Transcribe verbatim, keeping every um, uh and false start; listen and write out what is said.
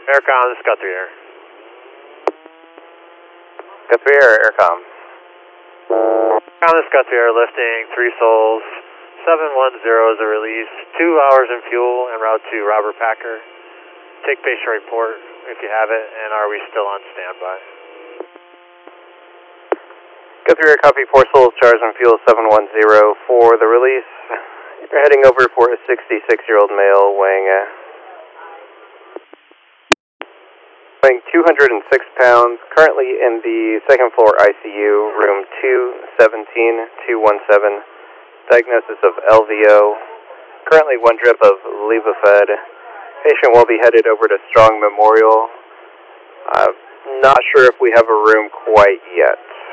Aircom, this is Guthrie Air. Guthrie Air, Aircom. Aircom, this is Guthrie Air, lifting three souls. seven one zero is a release. Two hours in fuel en route to Robert Packer. Take patient report if you have it, and are we still on standby? Guthrie Air, copy, four souls, charge on fuel seven one zero for the release. You're heading over for a sixty-six-year-old male weighing, uh, weighing two hundred six pounds, currently in the second floor I C U, room two seventeen two one seven. Diagnosis of L V O. Currently one drip of Levophed. Patient will be headed over to Strong Memorial. I'm not sure if we have a room quite yet.